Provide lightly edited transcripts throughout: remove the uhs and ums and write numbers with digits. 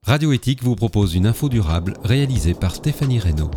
Radio Éthique vous propose une info durable réalisée par Stéphanie Reynaud.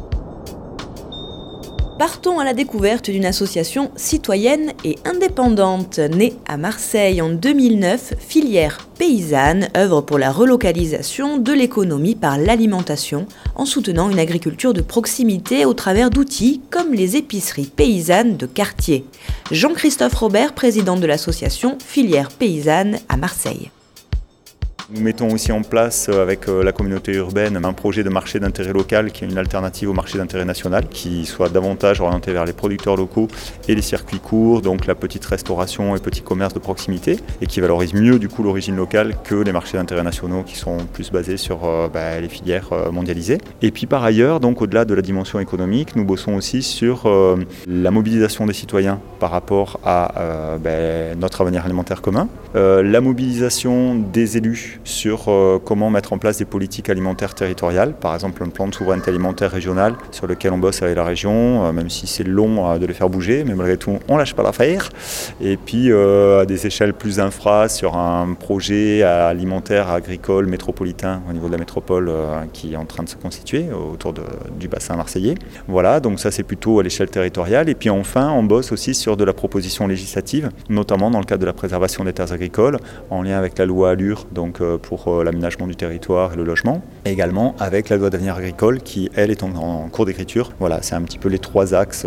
Partons à la découverte d'une association citoyenne et indépendante. Née à Marseille en 2009, Filière Paysanne œuvre pour la relocalisation de l'économie par l'alimentation en soutenant une agriculture de proximité au travers d'outils comme les épiceries paysannes de quartier. Jean-Christophe Robert, président de l'association Filière Paysanne à Marseille. Nous mettons aussi en place avec la communauté urbaine un projet de marché d'intérêt local qui est une alternative au marché d'intérêt national, qui soit davantage orienté vers les producteurs locaux et les circuits courts, donc la petite restauration et petit commerce de proximité, et qui valorise mieux du coup l'origine locale que les marchés d'intérêt nationaux qui sont plus basés sur les filières mondialisées. Et puis par ailleurs, donc au-delà de la dimension économique, nous bossons aussi sur la mobilisation des citoyens par rapport à notre avenir alimentaire commun, la mobilisation des élus sur comment mettre en place des politiques alimentaires territoriales, par exemple un plan de souveraineté alimentaire régional sur lequel on bosse avec la région, même si c'est long de les faire bouger, mais malgré tout on lâche pas l'affaire. Et puis à des échelles plus infra sur un projet alimentaire agricole métropolitain au niveau de la métropole qui est en train de se constituer autour du bassin marseillais. Voilà, donc ça c'est plutôt à l'échelle territoriale. Et puis enfin on bosse aussi sur de la proposition législative, notamment dans le cadre de la préservation des terres agricoles, en lien avec la loi ALUR, donc pour l'aménagement du territoire et le logement, et également avec la loi d'avenir agricole qui, elle, est en cours d'écriture. Voilà, c'est un petit peu les trois axes,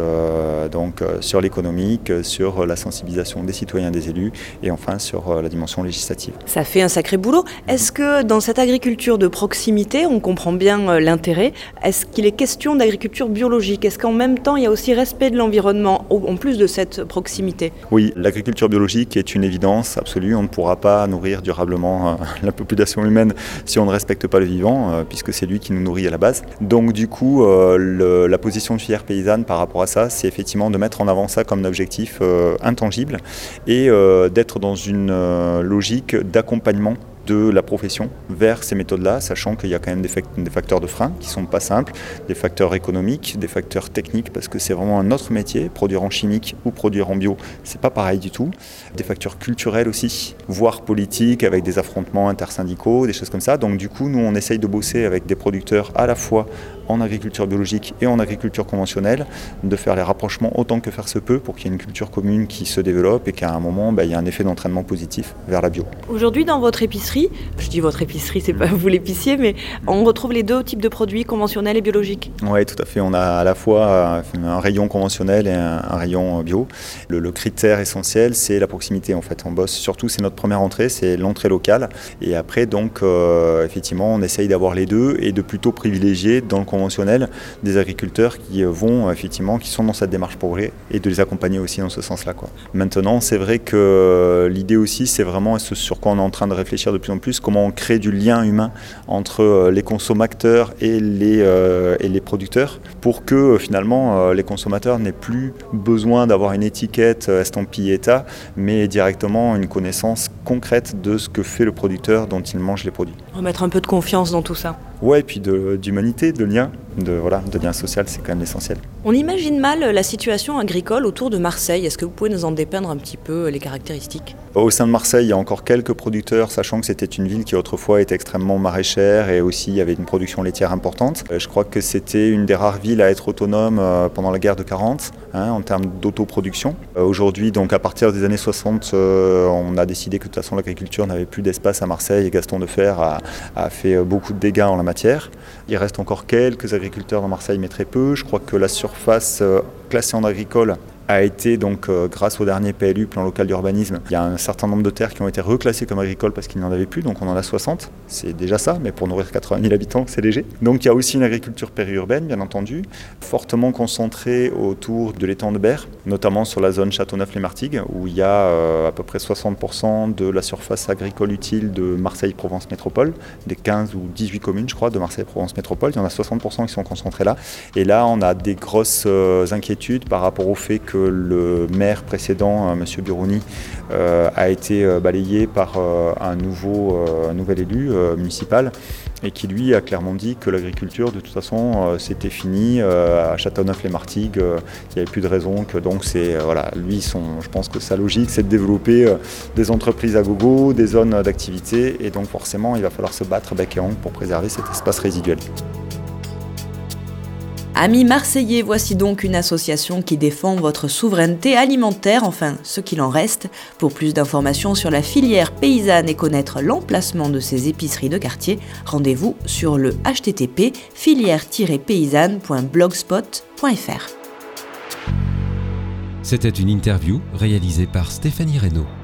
sur l'économique, sur la sensibilisation des citoyens, des élus, et enfin sur la dimension législative. Ça fait un sacré boulot. Est-ce que dans cette agriculture de proximité, on comprend bien l'intérêt, est-ce qu'il est question d'agriculture biologique? Est-ce qu'en même temps, il y a aussi respect de l'environnement, en plus de cette proximité? Oui, l'agriculture biologique est une évidence absolue. On ne pourra pas nourrir durablement la population humaine si on ne respecte pas le vivant, puisque c'est lui qui nous nourrit à la base. Donc du coup, la position de Filière Paysanne par rapport à ça, c'est effectivement de mettre en avant ça comme un objectif intangible et d'être dans une logique d'accompagnement de la profession vers ces méthodes-là, sachant qu'il y a quand même des facteurs de frein qui ne sont pas simples, des facteurs économiques, des facteurs techniques, parce que c'est vraiment un autre métier, produire en chimique ou produire en bio, c'est pas pareil du tout. Des facteurs culturels aussi, voire politiques, avec des affrontements intersyndicaux, des choses comme ça. Donc du coup, nous, on essaye de bosser avec des producteurs à la fois en agriculture biologique et en agriculture conventionnelle, de faire les rapprochements autant que faire se peut pour qu'il y ait une culture commune qui se développe et qu'à un moment, il y ait un effet d'entraînement positif vers la bio. Aujourd'hui, dans votre épicerie, je dis votre épicerie, c'est pas vous l'épicier, mais on retrouve les deux types de produits, conventionnels et biologiques. Oui, tout à fait. On a à la fois un rayon conventionnel et un rayon bio. Le critère essentiel, c'est la proximité en fait. On bosse surtout, c'est notre première entrée, c'est l'entrée locale. Et après, donc, effectivement, on essaye d'avoir les deux et de plutôt privilégier dans le conventionnel des agriculteurs qui qui sont dans cette démarche progrès et de les accompagner aussi dans ce sens-là, quoi. Maintenant, c'est vrai que l'idée aussi, c'est vraiment ce sur quoi on est en train de réfléchir de plus en plus, comment on crée du lien humain entre les consommateurs et les producteurs pour que finalement les consommateurs n'aient plus besoin d'avoir une étiquette estampillée état, mais directement une connaissance concrète de ce que fait le producteur dont il mange les produits. Remettre un peu de confiance dans tout ça. Ouais, et puis d'humanité, de lien, de lien social, c'est quand même l'essentiel. On imagine mal la situation agricole autour de Marseille. Est-ce que vous pouvez nous en dépeindre un petit peu les caractéristiques? Au sein de Marseille, il y a encore quelques producteurs, sachant que c'était une ville qui autrefois était extrêmement maraîchère et aussi avait une production laitière importante. Je crois que c'était une des rares villes à être autonome pendant la guerre de 40, en termes d'autoproduction. Aujourd'hui, donc à partir des années 60, on a décidé que de toute façon l'agriculture n'avait plus d'espace à Marseille et Gaston Defferre a fait beaucoup de dégâts en la matière. Il reste encore quelques agriculteurs dans Marseille, mais très peu. Je crois que la surface classée en agricole a été donc grâce au dernier PLU, plan local d'urbanisme, il y a un certain nombre de terres qui ont été reclassées comme agricoles parce qu'il n'y en avait plus, donc on en a 60, c'est déjà ça, mais pour nourrir 80 000 habitants, c'est léger. Donc il y a aussi une agriculture périurbaine, bien entendu, fortement concentrée autour de l'étang de Berre, notamment sur la zone Châteauneuf-les-Martigues, où il y a à peu près 60% de la surface agricole utile de Marseille-Provence Métropole, des 15 ou 18 communes, je crois, de Marseille-Provence Métropole, il y en a 60% qui sont concentrés là. Et là, on a des grosses inquiétudes par rapport au fait que le maire précédent, M. Biruni, a été balayé par un nouvel élu municipal et qui lui a clairement dit que l'agriculture de toute façon c'était fini. À Châteauneuf-les-Martigues, il n'y avait plus de raison, que donc c'est lui je pense que sa logique c'est de développer des entreprises à gogo, des zones d'activité, et donc forcément il va falloir se battre bec et ongle pour préserver cet espace résiduel. Amis marseillais, voici donc une association qui défend votre souveraineté alimentaire, enfin ce qu'il en reste. Pour plus d'informations sur la filière paysanne et connaître l'emplacement de ces épiceries de quartier, rendez-vous sur le http://filière-paysanne.blogspot.fr. C'était une interview réalisée par Stéphanie Reynaud.